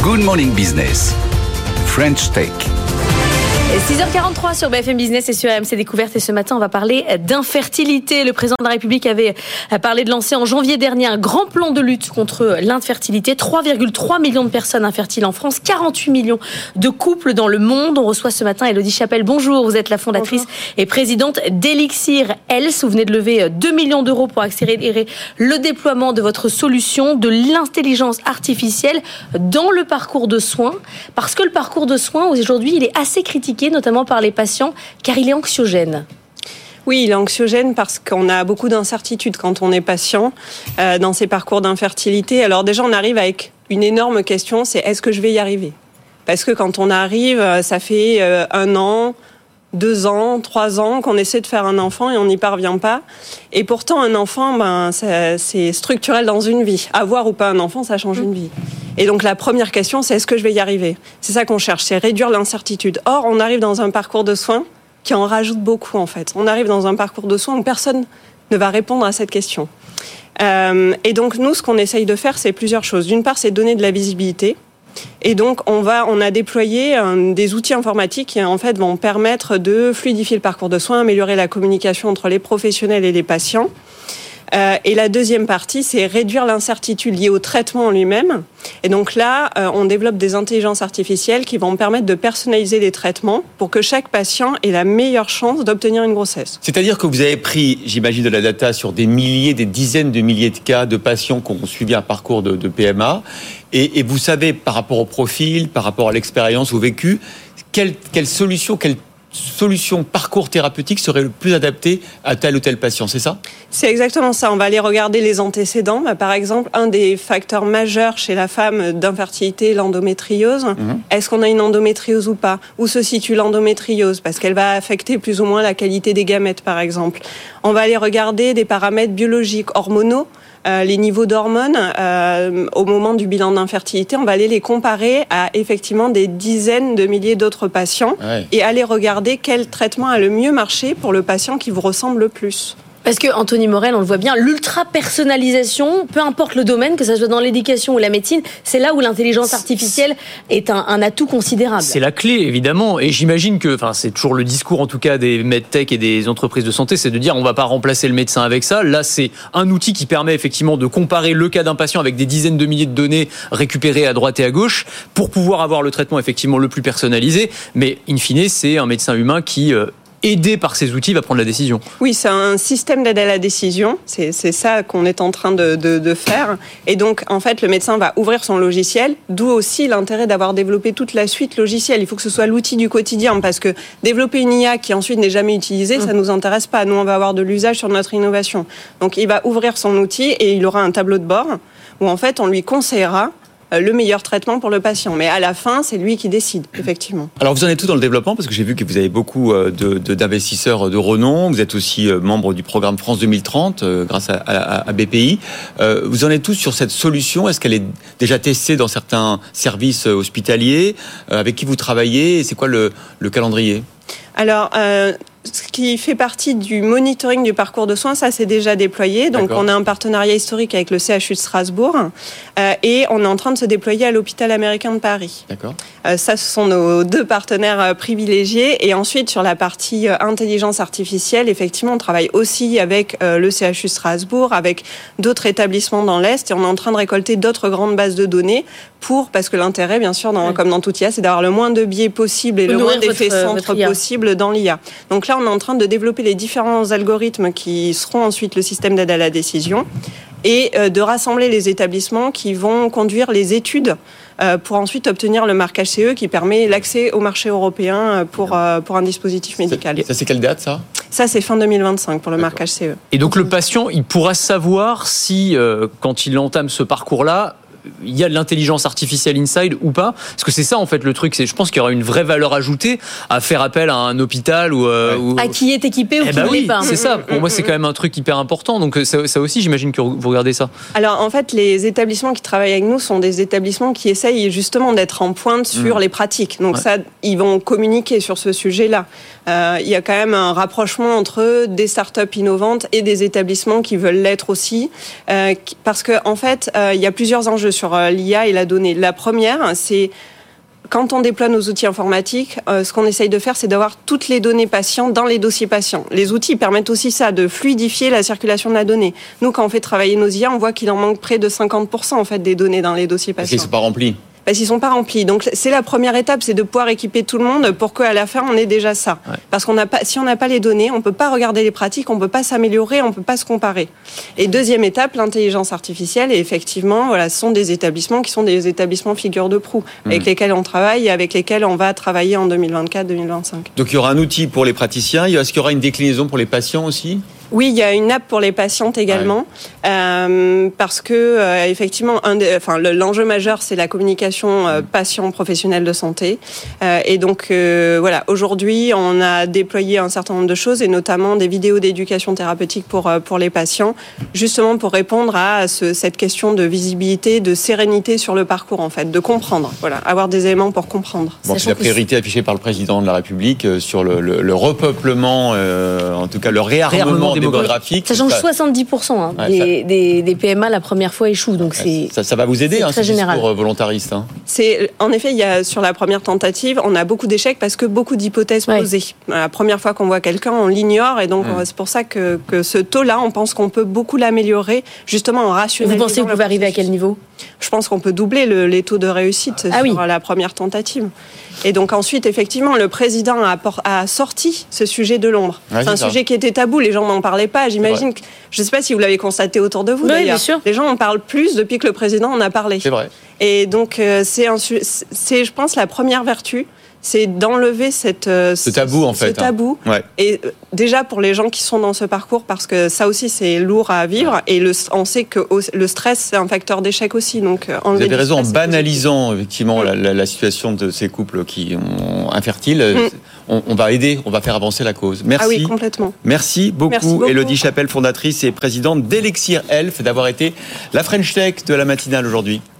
Good Morning Business, French Tech. 6h43 sur BFM Business et sur RMC Découverte. Et ce matin, on va parler d'infertilité. Le président de la République avait parlé de lancer en janvier dernier un grand plan de lutte contre l'infertilité. 3,3 millions de personnes infertiles en France, 48 millions de couples dans le monde. On reçoit ce matin Élodie Chapelle. Bonjour, vous êtes la fondatrice et présidente d'Elixir Health. Vous venez de lever 2 millions d'euros pour accélérer le déploiement de votre solution de l'intelligence artificielle dans le parcours de soins. Parce que le parcours de soins, aujourd'hui, il est assez critiqué, notamment par les patients, car il est anxiogène. Oui, il est anxiogène parce qu'on a beaucoup d'incertitudes quand on est patient dans ces parcours d'infertilité. Alors déjà, on arrive avec une énorme question, c'est est-ce que je vais y arriver ? Parce que quand on arrive, ça fait 1 an, 2 ans, 3 ans qu'on essaie de faire un enfant et on n'y parvient pas. Et pourtant, un enfant, c'est structurel dans une vie. Avoir ou pas un enfant, ça change une vie. Et donc la première question, c'est est-ce que je vais y arriver ? C'est ça qu'on cherche, c'est réduire l'incertitude. Or, on arrive dans un parcours de soins qui en rajoute beaucoup en fait. On arrive dans un parcours de soins où personne ne va répondre à cette question. Et donc nous, ce qu'on essaye de faire, c'est plusieurs choses. D'une part, c'est donner de la visibilité. Et donc on a déployé des outils informatiques qui en fait vont permettre de fluidifier le parcours de soins, améliorer la communication entre les professionnels et les patients. Et la deuxième partie, c'est réduire l'incertitude liée au traitement en lui-même. Et donc là, on développe des intelligences artificielles qui vont permettre de personnaliser les traitements pour que chaque patient ait la meilleure chance d'obtenir une grossesse. C'est-à-dire que vous avez pris, j'imagine, de la data sur des milliers, des dizaines de milliers de cas de patients qui ont suivi un parcours de PMA. Et vous savez, par rapport au profil, par rapport à l'expérience au vécu, quelle solution parcours thérapeutique serait le plus adapté à tel ou tel patient, c'est ça ? C'est exactement ça. On va aller regarder les antécédents. Par exemple, un des facteurs majeurs chez la femme d'infertilité, l'endométriose. Est-ce qu'on a une endométriose ou pas ? Où se situe l'endométriose ? Parce qu'elle va affecter plus ou moins la qualité des gamètes, par exemple. On va aller regarder des paramètres biologiques, hormonaux. Les niveaux d'hormones au moment du bilan d'infertilité, on va aller les comparer à effectivement des dizaines de milliers d'autres patients et aller regarder quel traitement a le mieux marché pour le patient qui vous ressemble le plus. Parce que Anthony Morel, on le voit bien, l'ultra-personnalisation, peu importe le domaine, que ça soit dans l'éducation ou la médecine, c'est là où l'intelligence artificielle est un atout considérable. C'est la clé, évidemment. Et j'imagine que, c'est toujours le discours, en tout cas, des medtech et des entreprises de santé, c'est de dire on va pas remplacer le médecin avec ça. Là, c'est un outil qui permet effectivement de comparer le cas d'un patient avec des dizaines de milliers de données récupérées à droite et à gauche pour pouvoir avoir le traitement effectivement le plus personnalisé. Mais, in fine, c'est un médecin humain qui aidé par ces outils, va prendre la décision. Oui, c'est un système d'aide à la décision. C'est ça qu'on est en train de faire. Et donc, en fait, le médecin va ouvrir son logiciel, d'où aussi l'intérêt d'avoir développé toute la suite logicielle. Il faut que ce soit l'outil du quotidien, parce que développer une IA qui ensuite n'est jamais utilisée, ça ne nous intéresse pas. Nous, on va avoir de l'usage sur notre innovation. Donc, il va ouvrir son outil et il aura un tableau de bord où, en fait, on lui conseillera le meilleur traitement pour le patient. Mais à la fin, c'est lui qui décide, effectivement. Alors, vous en êtes tout dans le développement, parce que j'ai vu que vous avez beaucoup d'investisseurs de renom. Vous êtes aussi membre du programme France 2030, grâce à BPI. Vous en êtes tous sur cette solution. Est-ce qu'elle est déjà testée dans certains services hospitaliers ? Avec qui vous travaillez ? Et c'est quoi le calendrier ? Alors, ce qui fait partie du monitoring du parcours de soins, ça c'est déjà déployé. Donc on a un partenariat historique avec le CHU de Strasbourg et on est en train de se déployer à l'hôpital américain de Paris. D'accord. Ça, ce sont nos 2 partenaires privilégiés. Et ensuite, sur la partie intelligence artificielle, effectivement, on travaille aussi avec le CHU Strasbourg, avec d'autres établissements dans l'Est. Et on est en train de récolter d'autres grandes bases de données parce que l'intérêt, bien sûr, comme dans tout IA, c'est d'avoir le moins de biais possible et le moins d'effets centres possible dans l'IA. Donc là, on est en train de développer les différents algorithmes qui seront ensuite le système d'aide à la décision et de rassembler les établissements qui vont conduire les études pour ensuite obtenir le marquage CE qui permet l'accès au marché européen pour un dispositif médical. Ça, c'est quelle date, ça ? Ça, c'est fin 2025 pour le marquage CE. Et donc, le patient, il pourra savoir si, quand il entame ce parcours-là, il y a de l'intelligence artificielle inside ou pas ? Parce que c'est ça en fait le truc, c'est je pense qu'il y aura une vraie valeur ajoutée à faire appel à un hôpital ou à qui est équipé ou qui ne l'est pas. C'est ça. Pour moi, c'est quand même un truc hyper important. Donc ça aussi, j'imagine que vous regardez ça. Alors en fait, les établissements qui travaillent avec nous sont des établissements qui essayent justement d'être en pointe sur les pratiques. Donc ça, ils vont communiquer sur ce sujet-là. Il y a quand même un rapprochement entre des startups innovantes et des établissements qui veulent l'être aussi, parce que en fait, il y a plusieurs enjeux sur l'IA et la donnée. La première, c'est quand on déploie nos outils informatiques, ce qu'on essaye de faire, c'est d'avoir toutes les données patients dans les dossiers patients. Les outils permettent aussi ça, de fluidifier la circulation de la donnée. Nous, quand on fait travailler nos IA, on voit qu'il en manque près de 50% en fait des données dans les dossiers patients. Parce qu'ils ne sont pas remplis. Parce qu'ils sont pas remplis. Donc c'est la première étape, c'est de pouvoir équiper tout le monde pour qu'à la fin on ait déjà ça. Ouais. Parce si on n'a pas les données, on peut pas regarder les pratiques, on peut pas s'améliorer, on peut pas se comparer. Et deuxième étape, l'intelligence artificielle. Et effectivement, voilà, ce sont des établissements qui sont des établissements figure de proue avec lesquels on travaille et avec lesquels on va travailler en 2024-2025. Donc il y aura un outil pour les praticiens. Est-ce qu'il y aura une déclinaison pour les patients aussi ? Oui, il y a une app pour les patientes également, parce que effectivement, l'enjeu majeur, c'est la communication patient-professionnel de santé. Et donc, voilà, aujourd'hui, on a déployé un certain nombre de choses, et notamment des vidéos d'éducation thérapeutique pour les patients, justement pour répondre à cette question de visibilité, de sérénité sur le parcours, en fait, de comprendre, voilà, avoir des éléments pour comprendre. Bon, c'est la priorité affichée par le président de la République sur le repeuplement, en tout cas le réarmement démographique. Sachant que 70% des PMA la première fois échouent, donc ça va vous aider, c'est ce discours volontariste. En effet, sur la première tentative, on a beaucoup d'échecs parce que beaucoup d'hypothèses posées. La première fois qu'on voit quelqu'un, on l'ignore, et donc c'est pour ça que ce taux-là, on pense qu'on peut beaucoup l'améliorer, justement en rationalisant. Vous pensez que vous pouvez arriver à quel niveau ? Je pense qu'on peut doubler les taux de réussite sur la première tentative. Et donc ensuite, effectivement, le président a sorti ce sujet de l'ombre. C'est un sujet qui était tabou, les gens n'en parlaient pas. J'imagine que, je ne sais pas si vous l'avez constaté autour de vous, d'ailleurs. Bien sûr. Les gens en parlent plus depuis que le président en a parlé. C'est vrai. Et donc, c'est, je pense, la première vertu, c'est d'enlever ce tabou, en fait. Ce tabou. Ouais. Et déjà pour les gens qui sont dans ce parcours, parce que ça aussi, c'est lourd à vivre. Et on sait que le stress, c'est un facteur d'échec aussi. Donc, vous avez raison, en banalisant effectivement la situation de ces couples qui sont infertiles, on va aider, on va faire avancer la cause. Merci. Ah oui, complètement. Merci beaucoup, Élodie Chapelle, fondatrice et présidente d'Elixir Health, d'avoir été la French Tech de la matinale aujourd'hui.